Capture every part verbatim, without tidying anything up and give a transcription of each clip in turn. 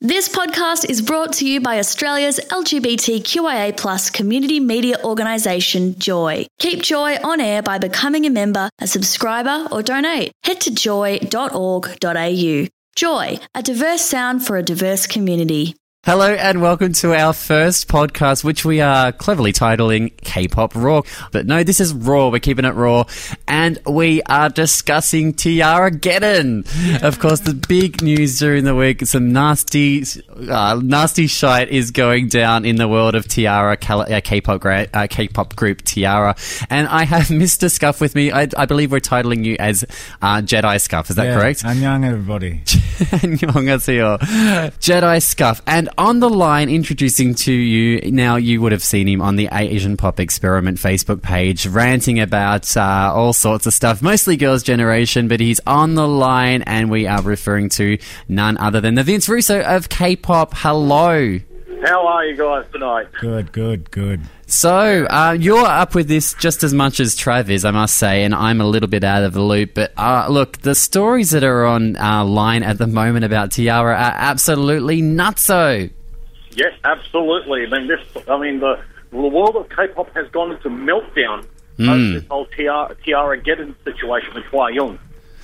This podcast is brought to you by Australia's L G B T Q I A plus community media organisation, Joy. Keep Joy on air by becoming a member, a subscriber or donate. Head to joy dot org dot a u. Joy, a diverse sound for a diverse community. Hello and welcome to our first podcast, which we are cleverly titling K-Pop Raw. But no, this is Raw. We're keeping it raw. And we are discussing Tiarageddon. Yeah. Of course, the big news during the week, some nasty, uh, nasty shite is going down in the world of T-ara, uh, K-pop, gra- uh, K-pop group T-ara. And I have Mister Scuff with me. I, I believe we're titling you as uh, Jedi Scuff. Is that yeah, correct? Annyeong, everybody. Annyeonghaseyo. Jedi Scuff. And on the line, introducing to you, now you would have seen him on the Asian Pop Experiment Facebook page, ranting about uh, all sorts of stuff, mostly Girls' Generation, but he's on the line and we are referring to none other than the Vince Russo of K-Pop. Hello. How are you guys tonight? Good, good, good. So, uh, you're up with this just as much as Trav is, I must say, and I'm a little bit out of the loop. But uh, look, the stories that are on uh, line at the moment about T-ara are absolutely nutso. Yes, absolutely. I mean, this. I mean, the the world of K-pop has gone into meltdown Mm. over this whole Tiara Tiarageddon situation with Hwayoung.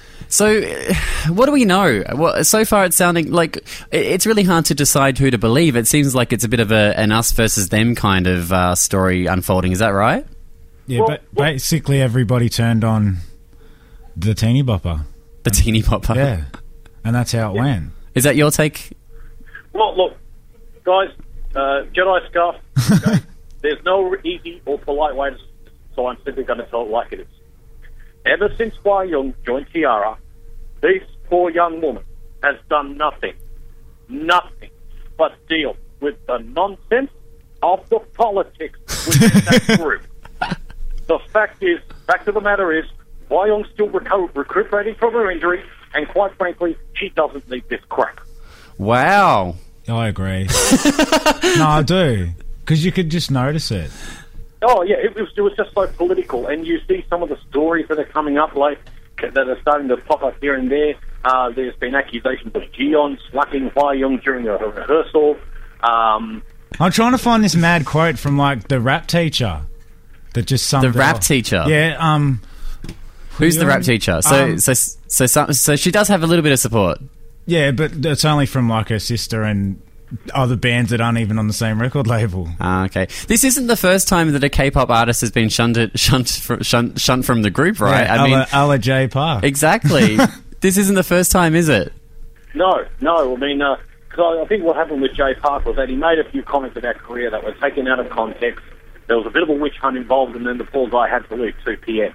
So, uh, what do we know? Well, so far it's sounding like it- it's really hard to decide who to believe. It seems like it's a bit of a, an us versus them kind of uh, story unfolding. Is that right? Yeah, Well, but well- basically everybody turned on the teeny bopper. The teeny popper. Yeah, and that's how it went. Is that your take? Well, look, guys, uh, Jedi Scuff. Okay, there's no easy or polite way to. So I'm simply going to tell it like it is. Ever since Hwayoung joined T-ara, this poor young woman has done nothing, nothing, but deal with the nonsense of the politics within that group. The fact is, fact of the matter is, Hwayoung's still reco- recuperating from her injury, and quite frankly, she doesn't need this crap. Wow. I agree. No, I do, because you could just notice it. Oh yeah, it was, it was just so political, and you see some of the stories that are coming up, like that are starting to pop up here and there. Uh, there's been accusations of Jiyeon slapping Hwayoung during a, a rehearsal. Um, I'm trying to find this mad quote from like the rap teacher that just summed The it rap up. teacher? Yeah. Um. Who's the Um, rap teacher? So, um, so, so, so, so she does have a little bit of support. Yeah, but it's only from like her sister and other bands that aren't even on the same record label. Ah, okay. This isn't the first time that a K-pop artist has been shunted, shunt, fr- shunt, shunt from the group, right? Yeah, I mean, a la, a la J Park. exactly. This isn't the first time, is it? no, no, I mean, uh 'cause I, I think what happened with Jay Park was that he made a few comments about Korea that were taken out of context. There was a bit of a witch hunt involved, and then the poor guy had to leave two p.m.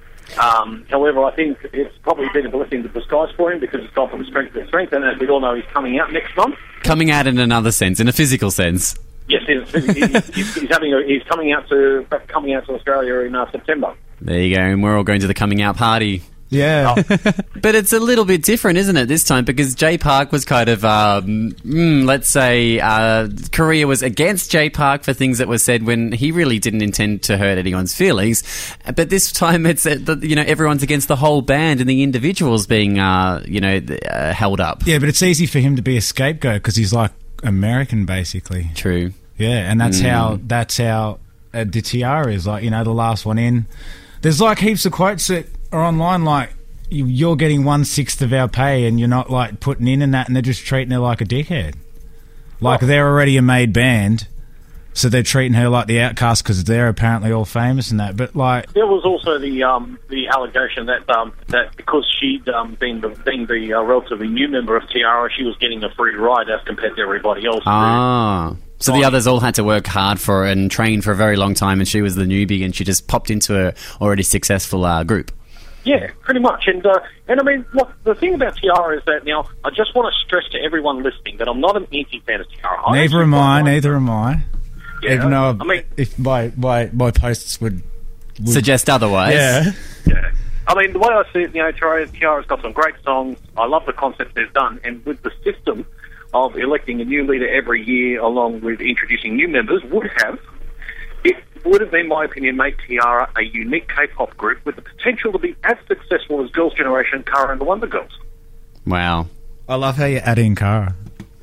Um, however, I think it's probably been a blessing in disguise for him because he's gone from strength to strength, and as we all know, he's coming out next month. Coming out in another sense, in a physical sense. Yes, he's, he's, he's, he's having a, he's coming out to coming out to Australia in uh, September. There you go, and we're all going to the coming out party. Yeah. But it's a little bit different, isn't it, this time? Because Jay Park was kind of, um, mm, let's say, uh, Korea was against Jay Park for things that were said when he really didn't intend to hurt anyone's feelings. But this time, it's uh, the, you know everyone's against the whole band and the individuals being, uh, you know, uh, held up. Yeah, but it's easy for him to be a scapegoat because he's like American, basically. True. Yeah, and that's how that's how uh, the T-ara is like. You know, the last one in. There's like heaps of quotes that are online, like you- you're getting one sixth of our pay, and you're not like putting in and that, and they're just treating her like a dickhead. Like they're already a made band, so they're treating her like the outcast because they're apparently all famous and that. But like, There was also the um, the allegation that um, that because she'd um, been the being the uh, relatively new member of T-ara, she was getting a free ride as compared to everybody else. Ah. So the others all had to work hard for it and train for a very long time, and she was the newbie, and she just popped into a already successful uh, group. Yeah, pretty much. And uh, and I mean, look, the thing about T-ara is that now I just want to stress to everyone listening that I'm not an anti-fan of T-ara. I neither actually am quite I. like Neither am I. Yeah, Even though I mean, if my my my posts would, would Suggest otherwise. yeah. yeah. I mean, the way I see it, you know, T-ara's got some great songs. I love the concept they've done, and with the system of electing a new leader every year, along with introducing new members, would have it would have, in my opinion, made T-ara a unique K-pop group with the potential to be as successful as Girls' Generation, Kara, and the Wonder Girls. Wow. I love how you add in Kara.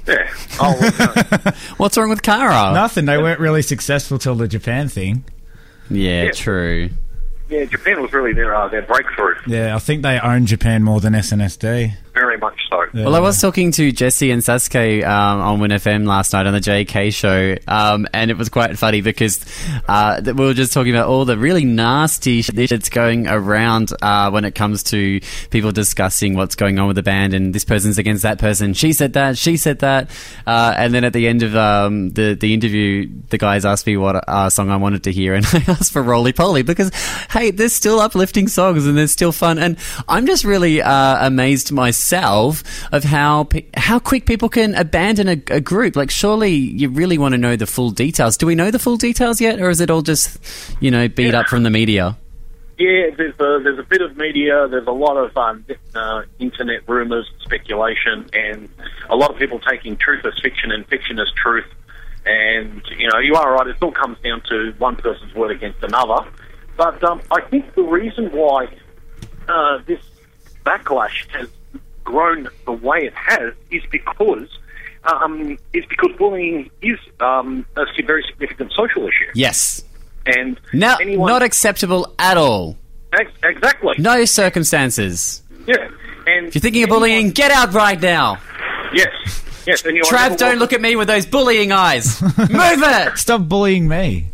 Yeah. Oh, well, no. What's wrong with Kara? Nothing. They weren't really successful till the Japan thing. Yeah, Yeah. true. Yeah, Japan was really their uh, their breakthrough. Yeah, I think they own Japan more than S N S D. Very much so. Yeah. Well, I was talking to Jesse and Sasuke um, on Win F M last night on the J K show, um, and it was quite funny because uh, th- we were just talking about all the really nasty shit that's going around uh, when it comes to people discussing what's going on with the band, and this person's against that person. She said that, she said that, uh, and then at the end of um, the the interview, the guys asked me what uh, song I wanted to hear, and I asked for Roly Poly because, hey, there's still uplifting songs and there's still fun, and I'm just really uh, amazed myself of how pe- how quick people can abandon a, a group. Like, surely you really want to know the full details. Do we know the full details yet, or is it all just, you know, beat Yeah. up from the media? Yeah, there's a, there's a bit of media, there's a lot of um, uh, internet rumours, speculation, and a lot of people taking truth as fiction and fiction as truth. And, you know, you are right, it all comes down to one person's word against another. But um, I think the reason why uh, this backlash has grown the way it has is because um, is because bullying is um, a very significant social issue. Yes. And No, anyone, not acceptable at all. ex- exactly. No circumstances. Yeah. And If you're thinking of bullying, get out right now. yes, yes. And you are Trav, never don't look at me with those bullying eyes. Move it! Stop bullying me.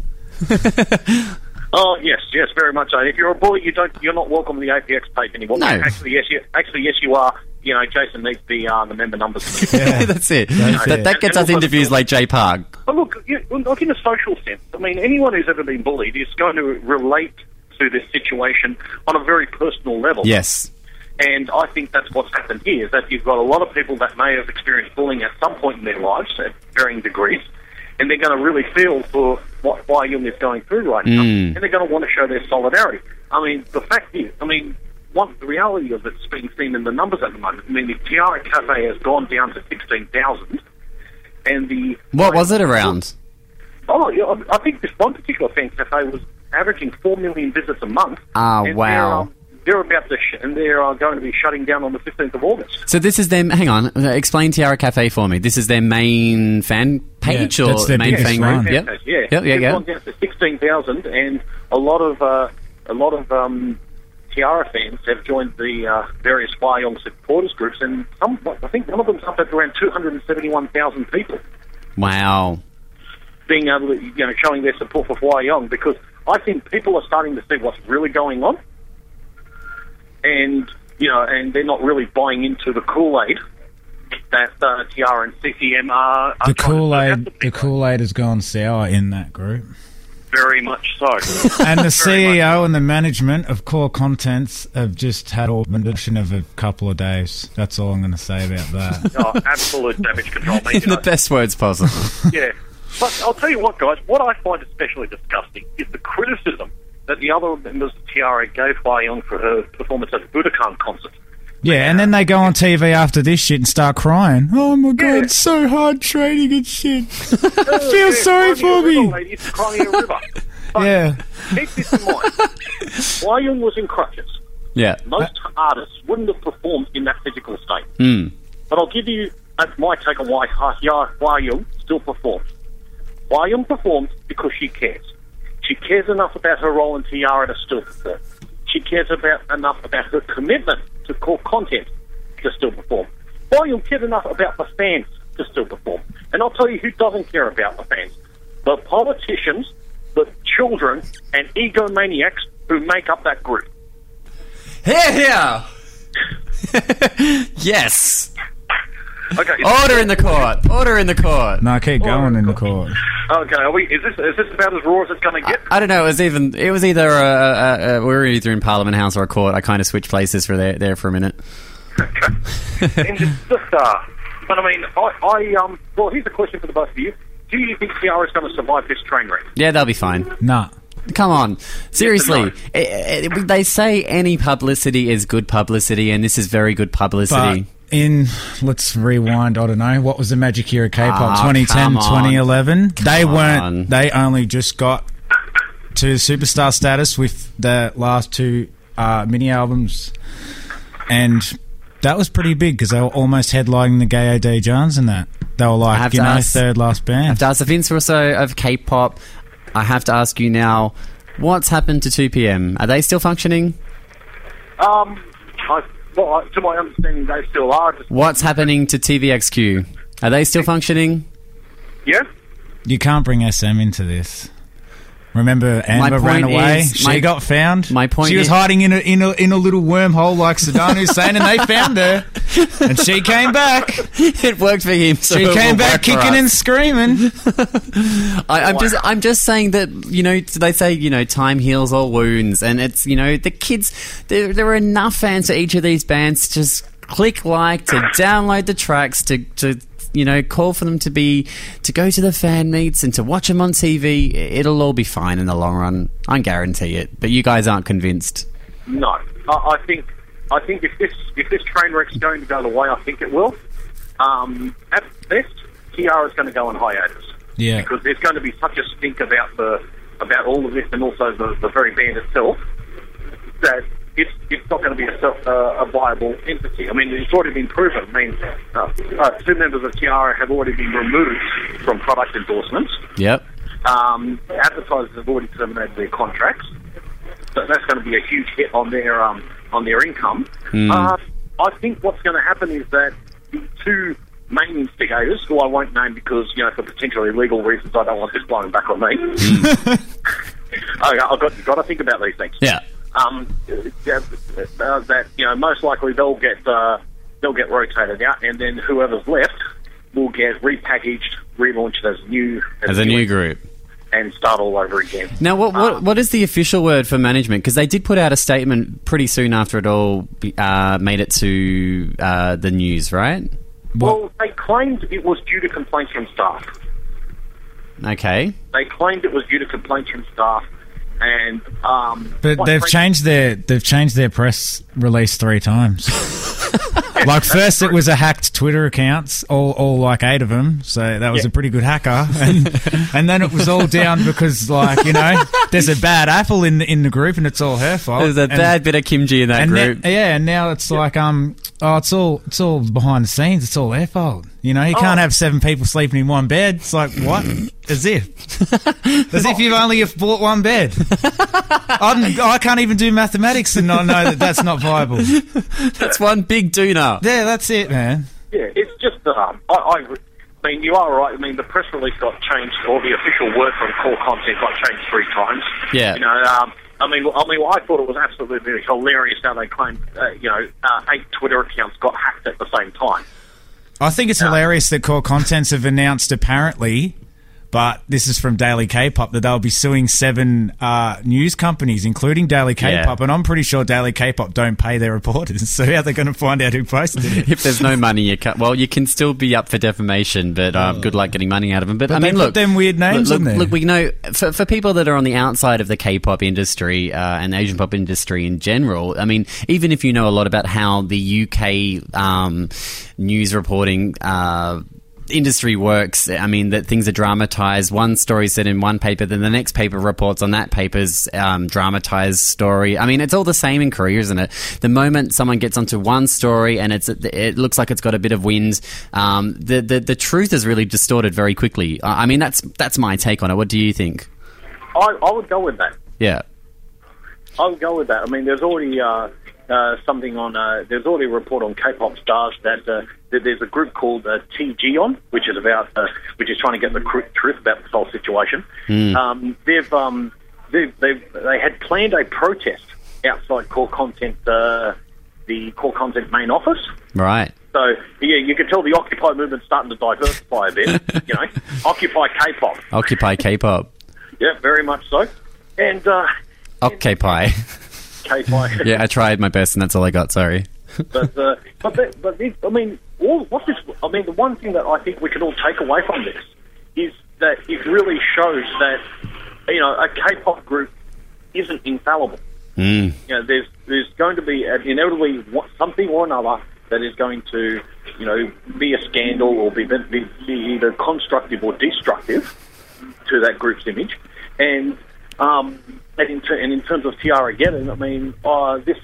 Oh yes, yes, very much so. If you're a bully, you don't, you're not welcome to the A P X page anymore. No. Actually, yes, you, actually, yes, you are. You know, Jason needs the uh, the member numbers. Yeah. That's it. That's that, it. that gets And us also- interviews like J Park. But look, you, look in a social sense. I mean, anyone who's ever been bullied is going to relate to this situation on a very personal level. Yes. And I think that's what's happened here, is that you've got a lot of people that may have experienced bullying at some point in their lives, at varying degrees, and they're going to really feel for what Hua Yung is going through right now, Mm. and they're going to want to show their solidarity. I mean, the fact is, I mean, one, the reality of it's being seen in the numbers at the moment. I mean, the Tiara Cafe has gone down to sixteen thousand, and the... What was it around? Oh, yeah, I I think this one particular fan cafe was averaging four million visits a month. Ah, and wow. They're, um, they're about to, sh- and they're uh, going to be shutting down on the fifteenth of August. So this is their... Hang on. uh, Explain Tiara Cafe for me. This is their main fan page Yeah, or that's their main biggest fan one. group? Yep. Fan page, yeah. Yep, yeah, They've yeah. gone down to sixteen thousand, and a lot of uh, a lot of um, Tiara fans have joined the uh, various Hua Yung supporters groups, and some, I think one of them's up at around two hundred seventy-one thousand people Wow. being able to, you know, showing their support for Hua Yung, because I think people are starting to see what's really going on, and you know, and they're not really buying into the Kool-Aid that uh, Tiara and C C M are. are The trying to Kool put out Aid, to the people. Kool Aid has gone sour in that group. Very much so. And the Very C E O much. and the management of Core Contents have just had all mention of a couple of days. That's all I'm going to say about that. Oh, absolute damage control. Mate, In you know. the best words possible. Yeah. But I'll tell you what, guys, what I find especially disgusting is the criticism that the other members of Tiara gave Hua Yung for her performance at the Budokan concert. Yeah, and then they go on T V after this shit and start crying. Oh my god, Yeah. it's so hard training and shit. I feel sorry for me. Ladies crying in a river. But Yeah. keep this in mind. Hua Yung was in crutches. Yeah. Most artists wouldn't have performed in that physical state. Mm. But I'll give you uh, my take on why Hua Hua Yung still performed. Hua Yung performed because she cares. She cares enough about her role in Tiara to still perform. She cares about enough about her commitment to core content to still perform. Hua Yung cares enough about the fans to still perform. And I'll tell you who doesn't care about the fans. The politicians, the children, and egomaniacs who make up that group. Here, here! Yes! Okay. Order in the court! Order in the court! No, keep going in the court. Okay, are we, is this is this about as raw as it's going to get? I don't know. It was even. It was either a, a, a, we were either in Parliament House or a court. I kind of switched places for there, there for a minute. and just, just uh, but I mean, I, I um, well, here's a question for the both of you: do you think Tiara is going to survive this train wreck? Yeah, they'll be fine. Nah. Come on, seriously. no. Eh, eh, they say any publicity is good publicity, and this is very good But publicity. in, let's rewind, I don't know, what was the Magic Year of K-pop? Ah, twenty ten, come on. twenty eleven? They on. weren't, they only just got to superstar status with the last two uh, mini albums. And That was pretty big because they were almost headlining the Gay Day Johns and that. They were I like, have you to know, ask- third last I have band. to ask the Vince Russo of K-pop. I have to ask you now, what's happened to two P M? Are they still functioning? Um, I, well, I, to my understanding, they still are. Just, What's happening to T V X Q? Are they still functioning? yeah. You can't bring S M into this. Remember, Amber point ran away. is- she my- got found. my point She was is- hiding in a in a in a little wormhole like Saddam Hussein, and they found her, and she came back. It worked for him. So She it came will back work for kicking us. and screaming. I, I'm just, I'm just saying that, you know, they say, you know, time heals all wounds, and it's, you know, the kids. There, there are enough fans for each of these bands to just click like, to download the tracks, to, to, you know, call for them to be, to go to the fan meets and to watch them on T V. It'll all be fine in the long run. I guarantee it. But you guys aren't convinced. No, I, I think I think if this if this train wreck's going to go the way I think it will, um, at best, Tiara's going to go on hiatus. Yeah. Because there's going to be such a stink about the about all of this and also the, the very band itself that it's it's not going to be a, self, uh, a viable entity. I mean, it's already been proven. I mean, uh, uh, two members of Tiara have already been removed from product endorsements. Yep. Um, advertisers have already terminated their contracts. So that's going to be a huge hit on their um, on their income. Mm. Uh, I think what's going to happen is that the two main instigators, who I won't name because, you know, for potentially legal reasons, I don't want this blowing back on me. Mm. I, I've got, got to think about these things. Yeah. Um, uh, uh, that you know, most likely they'll get uh, they'll get rotated out, and then whoever's left will get repackaged, relaunched as new As a new group. and start all over again. Now, what what, Um, what is the official word for management? Because they did put out a statement pretty soon after it all be, uh, made it to uh, the news, right? Well, they claimed it was due to complaints from staff. Okay. They claimed it was due to complaints from staff, and um, But quite they've frankly- changed their they've changed their press release three times. Like first it was a hacked Twitter accounts, all all like eight of them. So that was Yeah. a pretty good hacker, and and then it was all down because like you know there's a bad apple in in the group and it's all her fault. There's a And- bad bit of kimchi in that and group. now- yeah, and now it's like um oh it's all it's all behind the scenes. It's all their fault. You know, you can't Oh. have seven people sleeping in one bed. It's like what? As if, as if you've only have bought one bed. I'm, I can't even do mathematics and not know that that's not viable. That's one big doona. Yeah, that's it, man. Yeah, it's just, um, I, I, I mean, you are right. I mean, the press release got changed, or the official word from core content got changed three times. Yeah. You know, um, I mean, I mean, well, I thought it was absolutely hilarious how they claimed, uh, you know, uh, eight Twitter accounts got hacked at the same time. I think it's hilarious that Core Contents have announced apparently, but this is from Daily K-Pop, that they'll be suing seven uh, news companies, including Daily K-Pop, Yeah. and I'm pretty sure Daily K-Pop don't pay their reporters, so how are they going to find out who posted it? If there's no money, you can well, you can still be up for defamation, but um, good luck getting money out of them. But, But I they mean, put look, them weird names look, on there. Look, we know for, for people that are on the outside of the K-pop industry uh, and Asian pop industry in general. I mean, even if you know a lot about how the U K um, news reporting Uh, industry works, I mean, that things are dramatized. One story said in one paper, then the next paper reports on that paper's um, dramatized story. I mean, it's all the same in Korea, isn't it? The moment someone gets onto one story and it's it looks like it's got a bit of wind, um, the, the the truth is really distorted very quickly. I I mean, that's that's my take on it. What do you think? I, I would go with that. Yeah. I would go with that. I mean, there's already uh, uh, something on. Uh, there's already a report on K-pop stars that, uh, that there's a group called uh, T G On, which is about, uh, which is trying to get the cr- truth about this whole situation. Mm. Um, they've, um, they've, they've, they had planned a protest outside Core Content, uh, the Core Content main office. Right. So yeah, you can tell the Occupy movement's starting to diversify a bit. You know, Occupy K-pop. Occupy K-pop. Yeah, very much so. And uh, Occupy. K-pop. Yeah, I tried my best, and that's all I got. Sorry. But uh, but the, but this, I mean, all what this. I mean, the one thing that I think we can all take away from this is that it really shows that, you know, a K-pop group isn't infallible. Mm. You know, there's there's going to be an inevitably what, something or another that is going to, you know, be a scandal or be, be, be either constructive or destructive to that group's image. And um, and in, ter- and in terms of Tiara Geddon, I mean, uh, this has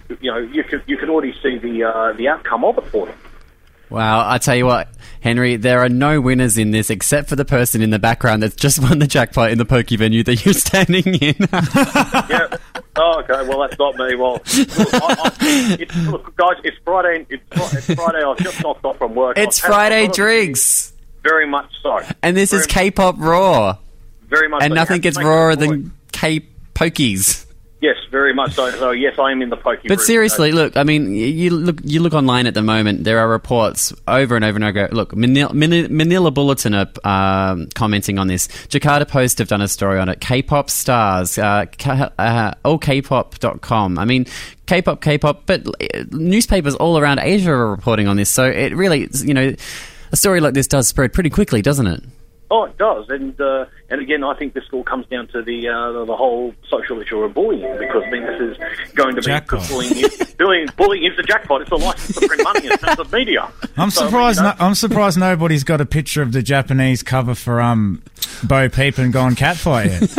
you know, you could you could already see the uh, the outcome of it for them. Wow, I tell you what, Henry, there are no winners in this except for the person in the background that's just won the jackpot in the pokey venue that you're standing in. Yeah. Oh, okay. Well, that's not me. Well, look, I, I, it's, look guys, it's Friday. It's, it's Friday. I've just knocked off from work. It's I've Friday had, drinks. Very much so. And this very is K-pop Raw. Very much and so. nothing gets rawer than K-pokies. Yes, very much so. So yes, I am in the pokey. But group, seriously, so. look, I mean, you look you look online at the moment, there are reports over and over and over. Look, Manila, Manila Bulletin are um, commenting on this. Jakarta Post have done a story on it. K-pop stars, uh, K- uh, all K pop dot com. I mean, K-pop, K-pop, but newspapers all around Asia are reporting on this. So it really, you know, a story like this does spread pretty quickly, doesn't it? Oh, it does, and uh, and again, I think this all comes down to the uh, the whole social issue of bullying, because I mean, this is going to be Jackpot. bullying. Bullying, bullying is the jackpot. It's a license to print money in terms of media. I'm So, surprised. you know, no, I'm surprised nobody's got a picture of the Japanese cover for um, Bo Peep and Gone Catfight yet.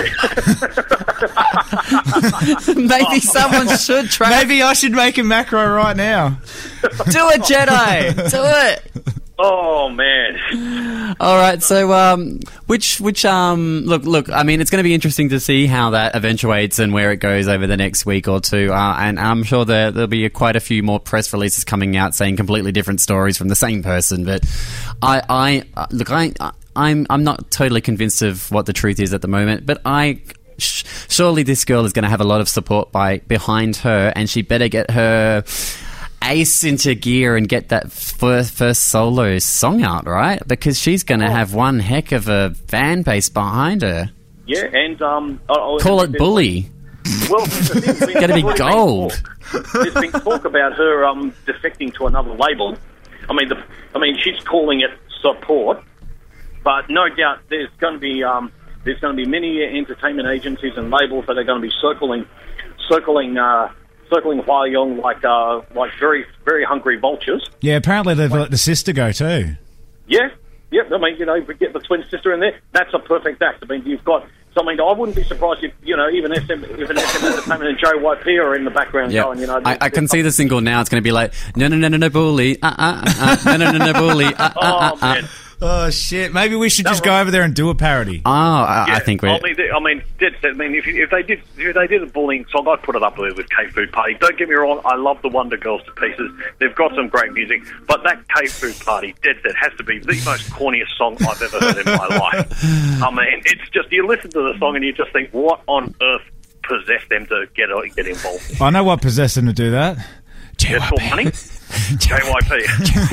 Maybe someone should try. Maybe I should make a macro right now. Do it, Jedi. Do it. Oh man! All right, so um, which which um, look look. I mean, it's going to be interesting to see how that eventuates and where it goes over the next week or two. Uh, and I'm sure there there'll be quite a few more press releases coming out saying completely different stories from the same person. But I I uh, look I I'm I'm not totally convinced of what the truth is at the moment. But I. Surely this girl is going to have a lot of support by behind her, and she better get her ace into gear and get that first, first solo song out, right? Because she's going to Oh. have one heck of a fan base behind her. Yeah, and um, I'll, Call it Bully. Well, the thing, there's Gotta be already been gold. talk- There's been talk about her um, defecting to another label. I mean, the, I mean, she's calling it support, but no doubt there's going to be um, there's going to be many entertainment agencies and labels that are going to be circling, circling, uh, circling Hua Young like uh, like very very hungry vultures. Yeah, apparently they've let the sister go too. Yeah, yeah. I mean, you know, we get the twin sister in there. That's a perfect act. I mean, you've got. So, I mean, I wouldn't be surprised if, you know, even S M, even S M Entertainment and J Y P are in the background Yeah, going, you know. I, I can see the single now. It's going to be like no no no no no bully, uh uh uh, uh no no no no bully, uh uh uh. Oh, man. Oh shit! Maybe we should That just was- go over there and do a parody. Oh, I, I Yeah, think we're. I mean, they- I mean, dead set. I mean, if, if they did, if they did a bullying song, I'd put it up there with K Food Party. Don't get me wrong, I love the Wonder Girls to pieces. They've got some great music, but that K Food Party, dead set, has to be the most corniest song I've ever heard in my life. I mean, it's just you listen to the song and you just think, what on earth possessed them to get get involved? I know what possessed them to do that. It's for money. J Y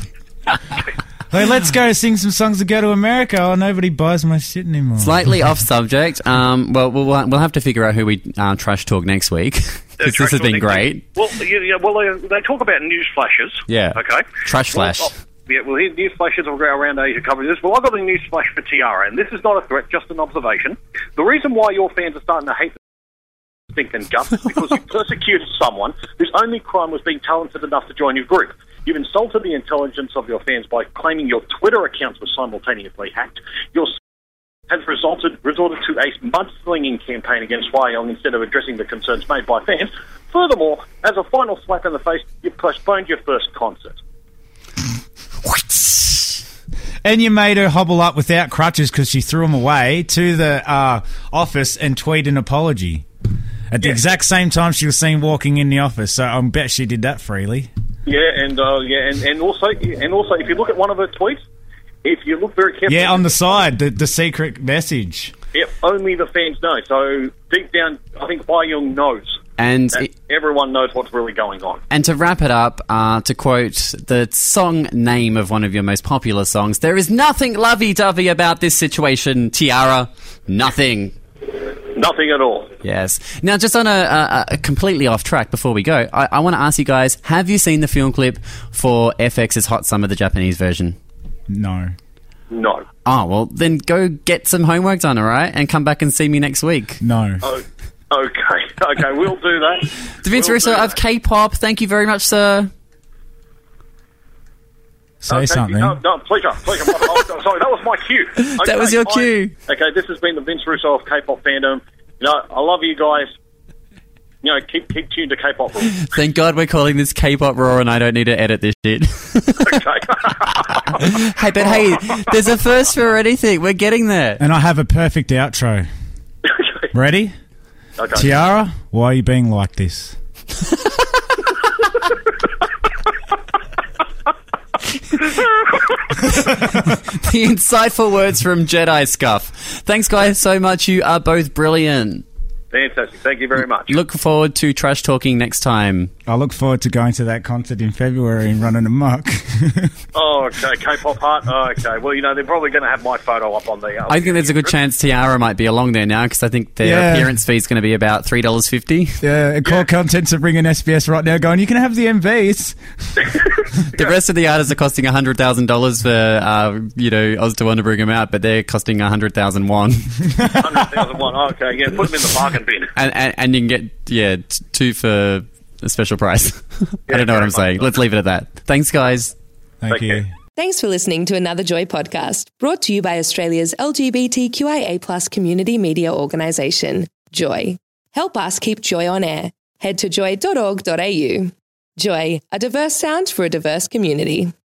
P. Hey, let's go sing some songs to go to America. Oh, nobody buys my shit anymore. Slightly off subject. Um, well, we'll we'll have to figure out who we uh, trash talk next week because this has been great. Well, yeah, yeah, well, they, they talk about news flashes. Yeah. Okay. Trash flash. Well, oh, yeah, well, here, news flashes will go around Asia covering this. Well, I've got a news flash for Tiara, and this is not a threat, just an observation. The reason why your fans are starting to hate the stinking guts is because you persecuted someone whose only crime was being talented enough to join your group. You've insulted the intelligence of your fans by claiming your Twitter accounts were simultaneously hacked. Your has resulted resorted to a mudslinging campaign against Hua Young instead of addressing the concerns made by fans. Furthermore, as a final slap in the face, you postponed your first concert. And you made her hobble up without crutches because she threw them away to the uh, office and tweet an apology. At the Yeah. exact same time she was seen walking in the office, so I bet she did that freely. Yeah, and uh, yeah, and, and also, and also, if you look at one of her tweets, if you look very carefully, Yeah, on the side, the, the secret message. yep, only the fans know. So deep down, I think Hua Young knows. And that everyone knows what's really going on. and to wrap it up, uh, to quote the song name of one of your most popular songs, there is nothing lovey-dovey about this situation, Tiara. Nothing. Nothing at all. Yes. Now, just on a, a, a completely off track before we go, I, I want to ask you guys, have you seen the film clip for F X's Hot Summer, the Japanese version? No. No. Oh, well, then go get some homework done, all right? And come back and see me next week. No. Oh, okay. Okay, we'll do that. Da Vinci We'll Russo do of that. K-pop, thank you very much, sir. Say Okay, something. No, no, pleasure, pleasure. Oh, sorry, that was my cue. Okay, That was your I- cue. okay, this has been the Vince Russo of K-pop fandom. You know, I love you guys. you know, keep keep tuned to K-pop Raw. Thank God we're calling this K-pop Raw and I don't need to edit this shit. Okay. Hey, but hey, there's a first for anything. We're getting there. And I have a perfect outro. Okay. Ready? Okay. Tiara, why are you being like this? The insightful words from Jedi Scuff. Thanks, guys, so much. You are both brilliant. Fantastic. Thank you very much. Look forward to trash talking next time. I look forward to going to that concert in February and running amok. Oh, okay. K-pop Heart. Oh, okay. Well, you know, they're probably going to have my photo up on the... Uh, I think there's a good chance Tiara might be along there now because I think their Yeah. appearance fee is going to be about three dollars fifty. Yeah, and Core Contents are bringing S B S right now going, you can have the M Vs. The rest of the artists are costing one hundred thousand dollars for, uh, you know, Oz to want to bring them out, but they're costing one hundred thousand won. one hundred thousand one. Oh, okay, yeah, put them in the bargain bin. and, and, and you can get, yeah, t- two for a special price. I don't know what very I'm much saying. so. Let's leave it at that. Thanks, guys. Thank Take you. care. Thanks for listening to another Joy podcast, brought to you by Australia's L G B T Q I A plus community media organisation, Joy. Help us keep Joy on air. Head to joy dot org dot a u. Joy, a diverse sound for a diverse community.